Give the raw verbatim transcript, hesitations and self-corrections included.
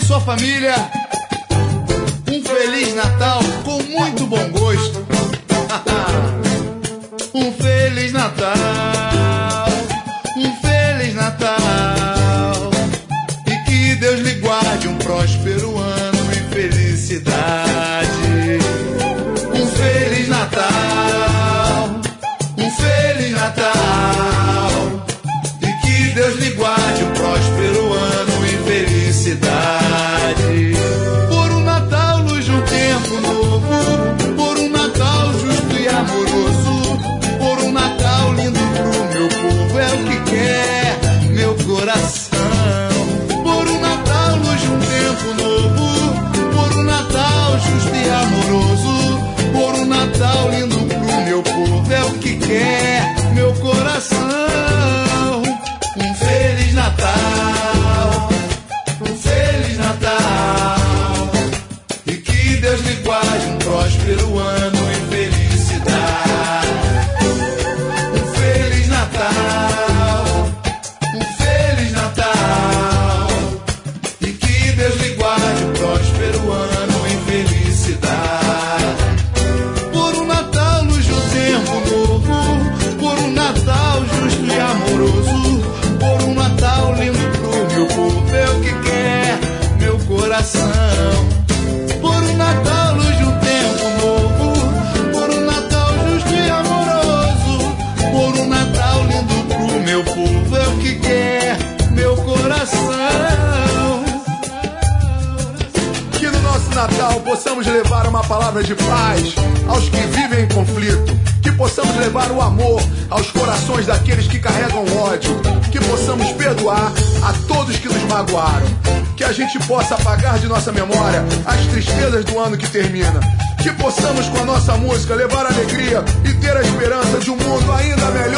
sua família um Feliz Natal com muito bom gosto. Um Feliz Natal, um Feliz Natal, e que Deus lhe guarde um próspero ano e felicidade. Um Feliz Natal, um Feliz Natal, e que Deus lhe guarde um próspero ano e felicidade. Por um Natal, luz de um tempo novo, por um Natal justo e amoroso, por um Natal lindo pro meu povo, é o que quer meu coração. Por um Natal, luz de um tempo novo, por um Natal justo e amoroso, por um Natal lindo pro meu povo, é o que quer meu coração. Um Feliz Natal, um Feliz Natal, e que Deus lhe guarde um próspero ano e felicidade. Um Feliz Natal, um Feliz Natal, e que Deus lhe guarde um próspero ano e felicidade. Por um Natal, luz de um tempo novo, por um Natal justo e amoroso, por um Natal lindo pro meu povo, é o que quer meu coração. Por um Natal, luz de um tempo novo, por um Natal justo e amoroso, por um Natal lindo pro meu povo, é o que quer meu coração. Que no nosso Natal possamos levar uma palavra de paz aos que vivem em conflito, que possamos levar o amor aos corações daqueles que carregam ódio, que possamos perdoar a todos que nos magoaram, que a gente possa apagar de nossa memória as tristezas do ano que termina, que possamos com a nossa música levar alegria e ter a esperança de um mundo ainda melhor.